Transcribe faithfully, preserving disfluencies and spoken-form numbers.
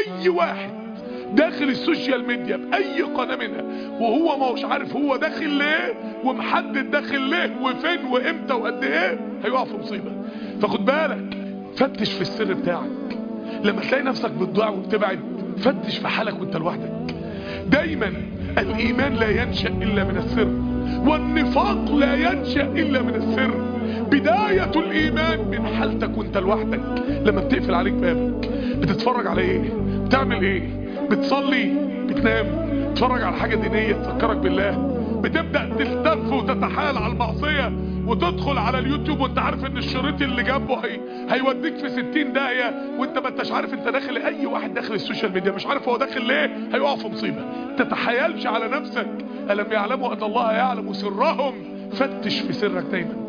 اي واحد داخل السوشيال ميديا باي قناه منها وهو ما هوش عارف هو داخل ليه ومحدد داخل ليه وفين وامتى وقد ايه، هيقع في مصيبه. فخد بالك، فتش في السر بتاعك. لما تلاقي نفسك بتضيع وبتبعد، فتش في حالك وانت لوحدك. دايما الايمان لا ينشأ الا من السر، والنفاق لا ينشأ الا من السر. بداية الايمان من حالتك وانت لوحدك. لما بتقفل عليك بابك، بتتفرج على ايه؟ بتعمل ايه؟ بتصلي؟ بتنام؟ بتتفرج على حاجة دينية تفكرك بالله؟ بتبدأ تلتف وتتحايل على المعصية وتدخل على اليوتيوب وانت عارف ان الشريط اللي جنبه هي هيوديك في ستين داهية، وانت ما انتش عارف انت داخل. اي واحد داخل السوشيال ميديا مش عارف هو داخل ليه، هيقع في مصيبة. تتحايلش على نفسك. ألم يعلموا ان الله يعلم سرهم؟ فتش في سرك دايما.